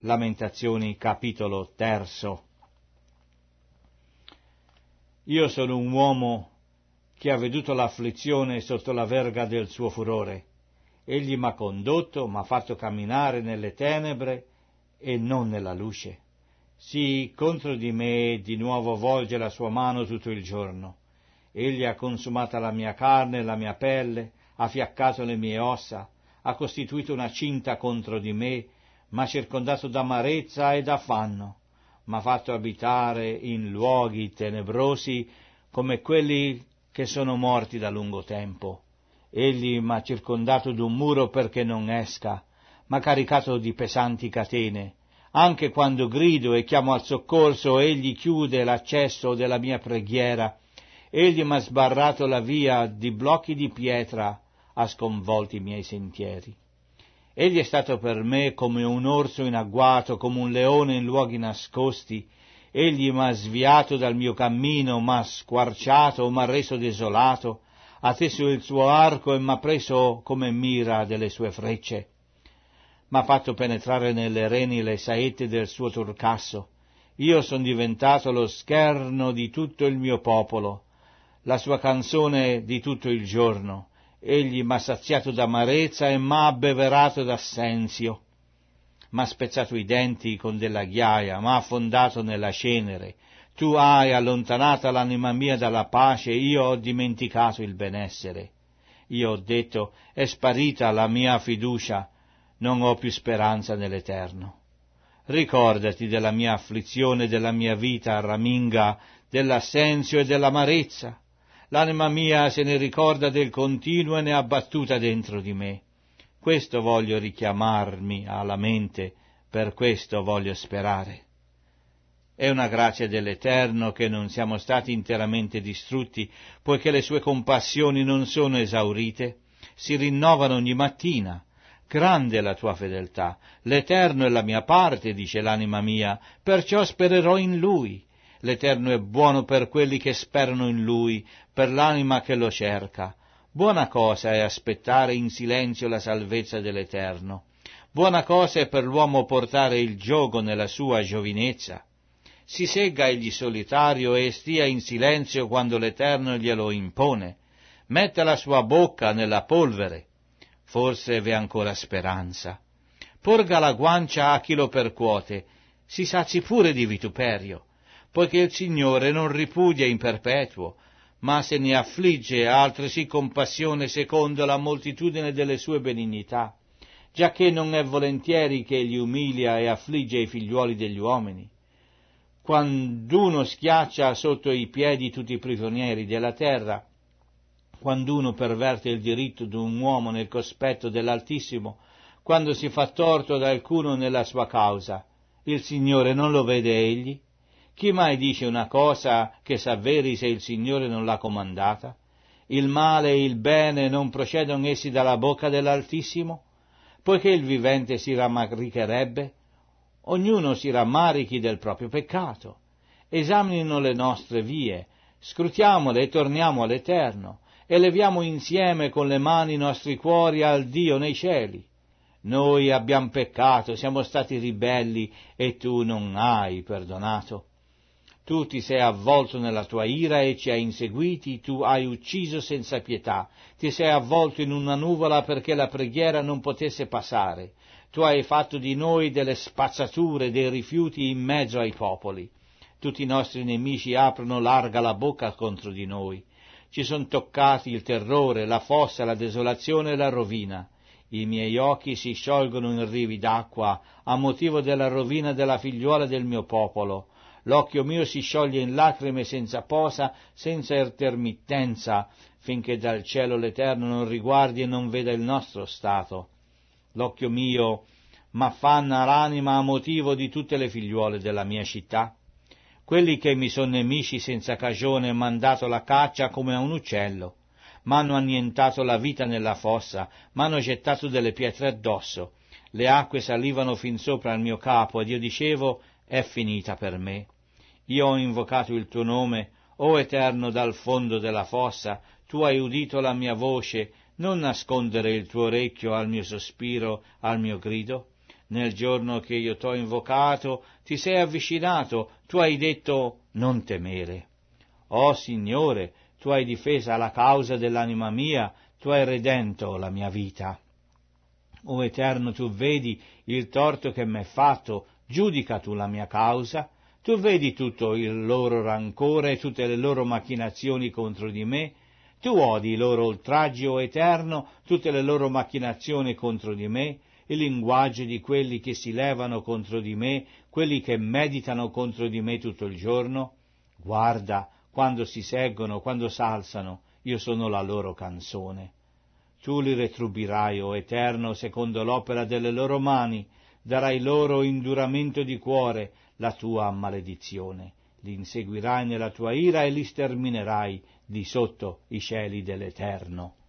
Lamentazioni, capitolo 3. Io sono un uomo che ha veduto l'afflizione sotto la verga del suo furore. Egli m'ha condotto, m'ha fatto camminare nelle tenebre e non nella luce. Sì, contro di me di nuovo volge la sua mano tutto il giorno. Egli ha consumata la mia carne e la mia pelle, ha fiaccato le mie ossa, ha costituito una cinta contro di me, m'ha circondato d'amarezza e d'affanno, m'ha fatto abitare in luoghi tenebrosi come quelli che sono morti da lungo tempo. Egli m'ha circondato d'un muro perché non esca, m'ha caricato di pesanti catene. Anche quando grido e chiamo al soccorso, egli chiude l'accesso della mia preghiera. Egli m'ha sbarrato la via di blocchi di pietra, ha sconvolto i miei sentieri. Egli è stato per me come un orso in agguato, come un leone in luoghi nascosti. Egli m'ha sviato dal mio cammino, m'ha squarciato, m'ha reso desolato, ha teso il suo arco e m'ha preso come mira delle sue frecce. M'ha fatto penetrare nelle reni le saette del suo turcasso. Io son diventato lo scherno di tutto il mio popolo, la sua canzone di tutto il giorno. Egli m'ha saziato d'amarezza e m'ha abbeverato d'assenzio. M'ha spezzato i denti con della ghiaia, m'ha affondato nella cenere. Tu hai allontanata l'anima mia dalla pace, io ho dimenticato il benessere. Io ho detto, è sparita la mia fiducia, non ho più speranza nell'Eterno. Ricordati della mia afflizione, della mia vita raminga, dell'assenzio e dell'amarezza. L'anima mia se ne ricorda del continuo e ne ha battuta dentro di me. Questo voglio richiamarmi alla mente, per questo voglio sperare. È una grazia dell'Eterno che non siamo stati interamente distrutti, poiché le sue compassioni non sono esaurite, si rinnovano ogni mattina. Grande è la tua fedeltà, l'Eterno è la mia parte, dice l'anima mia, perciò spererò in Lui. L'Eterno è buono per quelli che sperano in Lui, per l'anima che lo cerca. Buona cosa è aspettare in silenzio la salvezza dell'Eterno. Buona cosa è per l'uomo portare il giogo nella sua giovinezza. Si segga egli solitario e stia in silenzio quando l'Eterno glielo impone. Metta la sua bocca nella polvere. Forse v'è ancora speranza. Porga la guancia a chi lo percuote, si sazi pure di vituperio, poiché il Signore non ripudia in perpetuo, ma se ne affligge altresì compassione secondo la moltitudine delle sue benignità, giacché non è volentieri che egli umilia e affligge i figliuoli degli uomini. Quand'uno schiaccia sotto i piedi tutti i prigionieri della terra, quand'uno perverte il diritto d'un uomo nel cospetto dell'Altissimo, quando si fa torto da alcuno nella sua causa, il Signore non lo vede egli? Chi mai dice una cosa che s'avveri se il Signore non l'ha comandata? Il male e il bene non procedono essi dalla bocca dell'Altissimo? Poiché il vivente si rammaricherebbe? Ognuno si rammarichi del proprio peccato. Esaminino le nostre vie, scrutiamole e torniamo all'Eterno, e leviamo insieme con le mani i nostri cuori al Dio nei cieli. Noi abbiamo peccato, siamo stati ribelli, e tu non hai perdonato. Tu ti sei avvolto nella tua ira e ci hai inseguiti, tu hai ucciso senza pietà, ti sei avvolto in una nuvola perché la preghiera non potesse passare, tu hai fatto di noi delle spazzature, dei rifiuti in mezzo ai popoli. Tutti i nostri nemici aprono larga la bocca contro di noi, ci sono toccati il terrore, la fossa, la desolazione e la rovina. I miei occhi si sciolgono in rivi d'acqua a motivo della rovina della figliuola del mio popolo. L'occhio mio si scioglie in lacrime senza posa, senza intermittenza, finché dal cielo l'Eterno non riguardi e non veda il nostro stato. L'occhio mio m'affanna l'anima a motivo di tutte le figliuole della mia città. Quelli che mi sono nemici senza cagione m'han dato la caccia come a un uccello, m'hanno annientato la vita nella fossa, m'hanno gettato delle pietre addosso. Le acque salivano fin sopra il mio capo ed io dicevo, è finita per me. Io ho invocato il tuo nome, o Eterno, dal fondo della fossa, tu hai udito la mia voce, non nascondere il tuo orecchio al mio sospiro, al mio grido. Nel giorno che io t'ho invocato, ti sei avvicinato, tu hai detto: non temere. Oh Signore, tu hai difesa la causa dell'anima mia, tu hai redento la mia vita. O Eterno, tu vedi il torto che m'è fatto, giudica tu la mia causa, tu vedi tutto il loro rancore e tutte le loro macchinazioni contro di me, tu odi i loro oltraggi, o Eterno, tutte le loro macchinazioni contro di me, il linguaggio di quelli che si levano contro di me, quelli che meditano contro di me tutto il giorno. Guarda, quando si seggono, quando s'alzano, io sono la loro canzone. Tu li retribuirai, o Eterno, secondo l'opera delle loro mani, darai loro induramento di cuore, la tua maledizione. Li inseguirai nella tua ira e li sterminerai di sotto i cieli dell'Eterno.